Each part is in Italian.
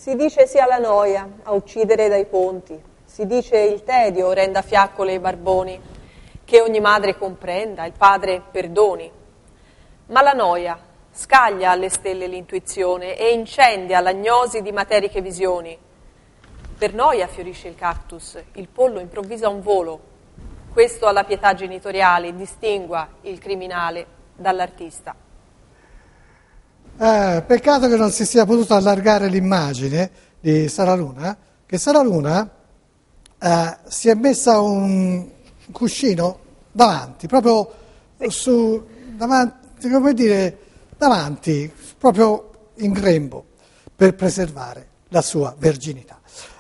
Si dice sia la noia a uccidere dai ponti, si dice il tedio renda fiaccole i barboni, che ogni madre comprenda, il padre perdoni. Ma la noia scaglia alle stelle l'intuizione e incendia l'agnosi di materiche visioni. Per noia fiorisce il cactus, il pollo improvvisa un volo. Questo alla pietà genitoriale distingua il criminale dall'artista. Peccato che non si sia potuto allargare l'immagine di Sara Luna, che Sara Luna si è messa un cuscino davanti, proprio davanti, come dire, davanti, proprio in grembo, per preservare la sua verginità.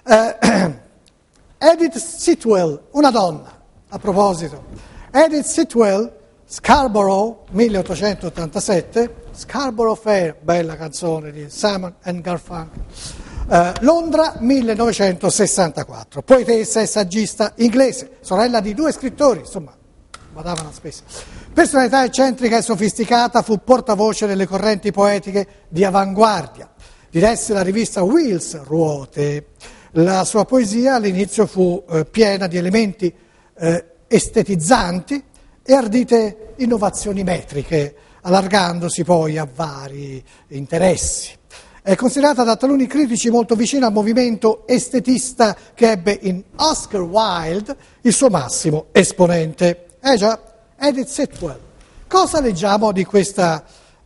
Edith Sitwell, una donna, a proposito, Edith Sitwell, Scarborough, 1887, Scarborough Fair, bella canzone di Simon and Garfunkel, Londra, 1964, poetessa e saggista inglese, sorella di 2 scrittori, insomma, badavano spesso. Personalità eccentrica e sofisticata, fu portavoce delle correnti poetiche di avanguardia. Diresse la rivista Wheels, Ruote. La sua poesia all'inizio fu piena di elementi estetizzanti e ardite innovazioni metriche, allargandosi poi a vari interessi. È considerata da taluni critici molto vicina al movimento estetista che ebbe in Oscar Wilde il suo massimo esponente. Già, Edith Sitwell. Cosa leggiamo di questa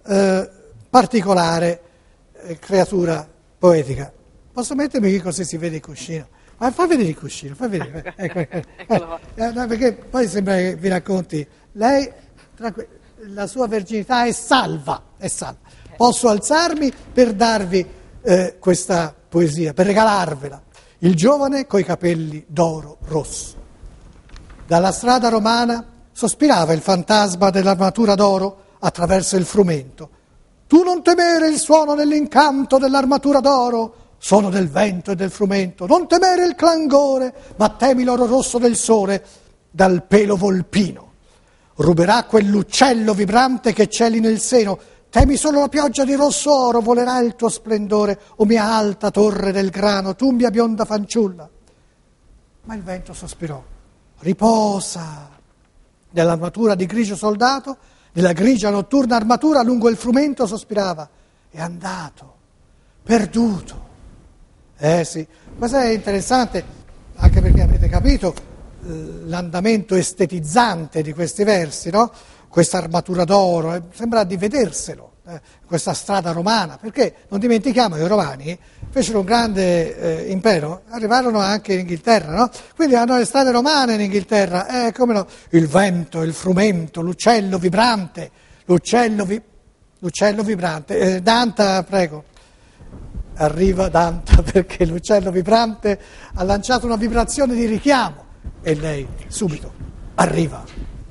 particolare creatura poetica? Posso mettermi qui così si vede il cuscino? Ma fai vedere il cuscino, fai vedere. No, perché poi sembra che vi racconti. Lei, la sua verginità è salva, è salva. Posso alzarmi per darvi questa poesia, per regalarvela. Il giovane coi capelli d'oro rosso. Dalla strada romana sospirava il fantasma dell'armatura d'oro attraverso il frumento. Tu non temere il suono dell'incanto dell'armatura d'oro, suono del vento e del frumento. Non temere il clangore, ma temi l'oro rosso del sole dal pelo volpino. Ruberà quell'uccello vibrante che celi nel seno. Temi solo la pioggia di rosso oro, volerà il tuo splendore, o mia alta torre del grano, tu mia bionda fanciulla. Ma il vento sospirò. Riposa nell'armatura di grigio soldato, nella grigia notturna armatura lungo il frumento sospirava. È andato, perduto. Sì, questo è interessante, anche perché avete capito l'andamento estetizzante di questi versi, no? Questa armatura d'oro, sembra di vederselo, questa strada romana, perché non dimentichiamo che i romani fecero un grande impero, arrivarono anche in Inghilterra, no? Quindi hanno le strade romane in Inghilterra, come no? Il vento, il frumento, l'uccello vibrante, l'uccello vibrante. Danta, prego. Arriva Danta perché l'uccello vibrante ha lanciato una vibrazione di richiamo e lei subito arriva.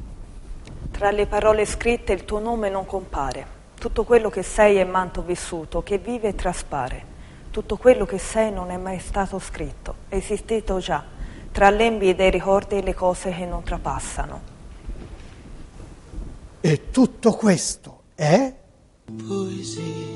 Tra le parole scritte il tuo nome non compare. Tutto quello che sei è manto vissuto, che vive e traspare. Tutto quello che sei non è mai stato scritto, è esistito già, tra lembi dei ricordi e le cose che non trapassano. E tutto questo è poesia.